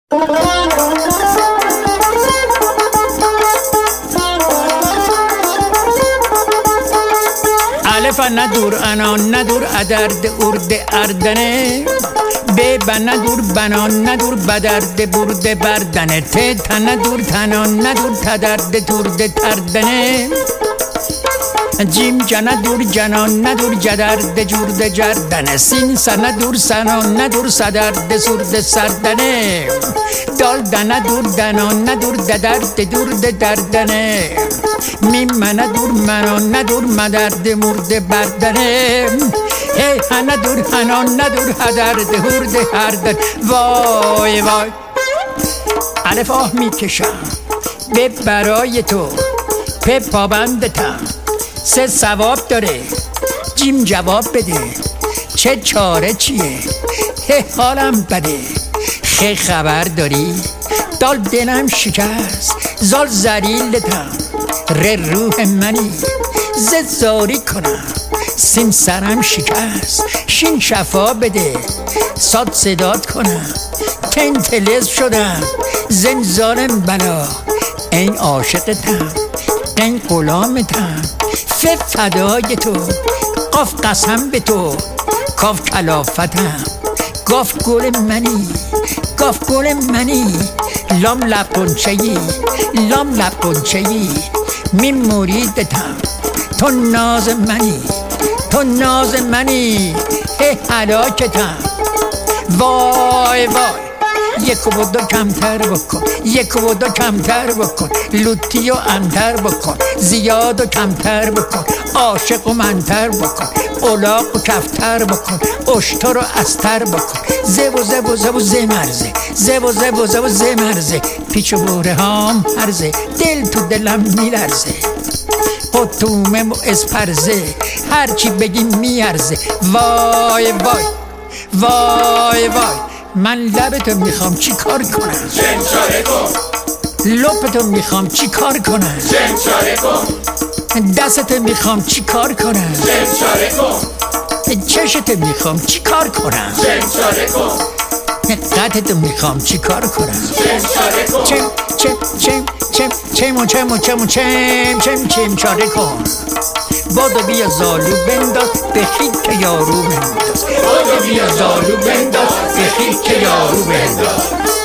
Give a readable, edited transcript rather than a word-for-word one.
الف ندور انان ندور ادرد ارد اردنه ب ندور بنان ندور بدرد برد بردنه ت ندور تنان ندور تدرد ترد تردنه جیم ندور جنان ندور جدرد جورد جردنه سین ندور سنان ندور صدرد سرد سردنه دال ندور دنان ندور ددرد دورد دردنه میم ندور منان ندور مدرد مرد بردنه هی ندور هنان ندور هدرد هرد هردن وای وای الف آه میکشم به برای تو په پابندتم سه ثواب داره جیم جواب بده چه چاره چیه هه حالم بده خه خبر داری دال دلم شکست زال زلیلتم ره روح منی زاری کنم سین سرم شکست شین شفا بده صاد صداد کنم تن تلز شدم زنزانم بلا این عاشقتم این غلامتم فدای تو قاف قسم به تو کاف کلافتم گاف گل منی گاف گل منی لام لب قنچه‌ای لام لب قنچه‌ای میم مریدتم تو ناز منی تو ناز منی هلاکتم وای وای یک و دو کمتر بکن یک و دو کمتر بکن لوتی و انتر بکن زیاد و کمتر بکن عاشق و منتر بکن اولاق و کفتر بکن اشتر و استر بکن زب و زب و زب و زه مرزه زب و زب و زب و زه مرزه پیچ و بوره هام هرزه دل تو دلم میلرزه قطومه و اسپرزه هرچی بگی میارزه وای وای وای وای من لبتو میخوام چی کار کنم چاره کن لپتو میخوام چی کار کنم چاره کن دستتو میخوام چی کار کنم چاره کن چشتو میخوام چی کار کنم چاره کن قدتو میخوام چی کار کنم چاره کن چم چم چم چم چم چم چم چم چم چم چاره کن بادو بیا زالو بنداز به خیک یارو بنداز بادو بیا زالو بنداز به خیک یارو بنداز